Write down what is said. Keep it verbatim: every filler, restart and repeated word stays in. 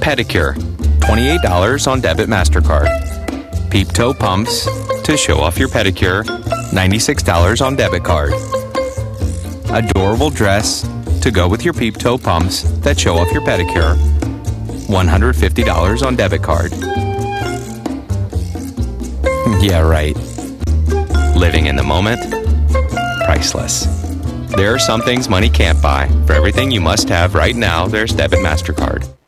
pedicure, twenty-eight dollars on debit MasterCard. Peep toe pumps to show off your pedicure, ninety-six dollars on debit card. Adorable dress to go with your peep toe pumps that show off your pedicure, one hundred fifty dollars on debit card. Yeah, right. Living in the moment, priceless. There are some things money can't buy. For everything you must have right now, there's debit MasterCard.